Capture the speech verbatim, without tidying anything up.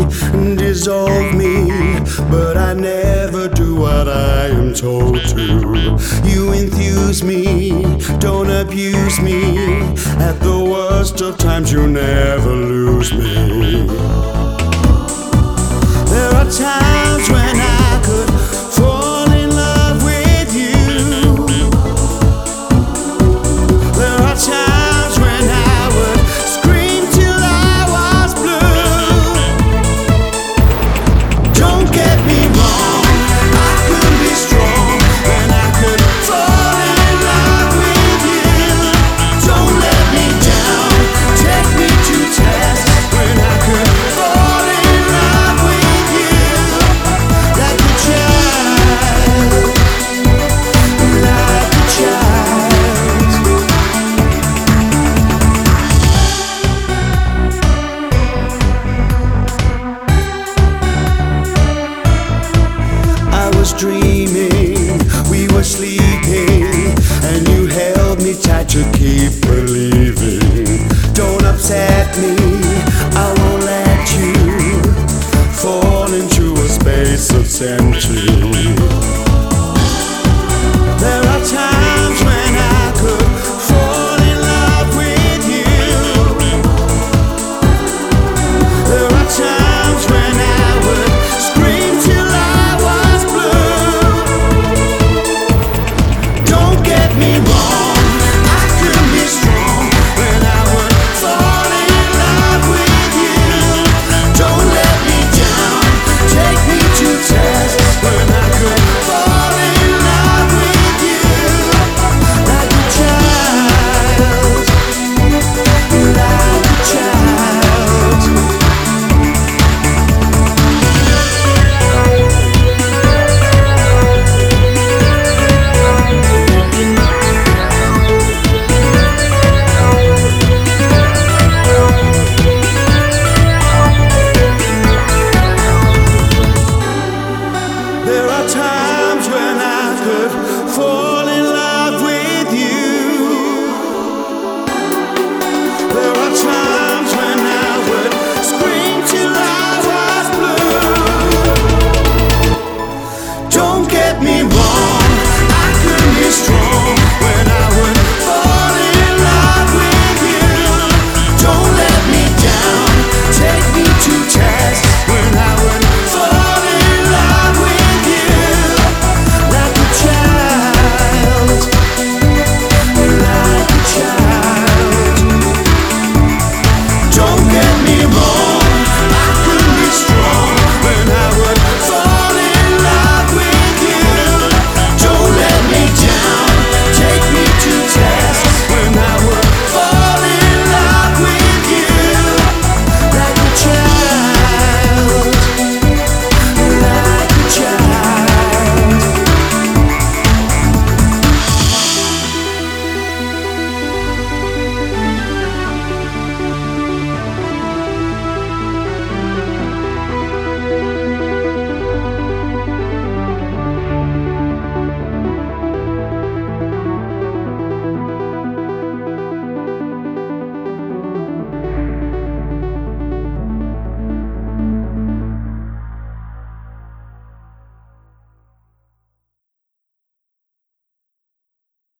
dissolve me, but I never do what I am told to. You enthuse me, don't abuse me. At the worst of times you never lose me. There are times when I could fall in love with you. There are times when I would scream till I was blue. Don't get me wrong, I could be strong and I could fall in love with you. Don't let me down, take me to task when I could fall in love with you. Like a child, like a child. I was dreaming, we were sleeping, and you held me tight to keep believing. Don't upset me, I won't let you fall into a space of centuries. There are times when I could fall in love with you. There are times when I would scream till I was blue. Don't get me wrong, I could be strong when I would fall in love with you. Don't let me down, take me to task when I could fall in love with you. Like a child, like a child. There are times when I could fall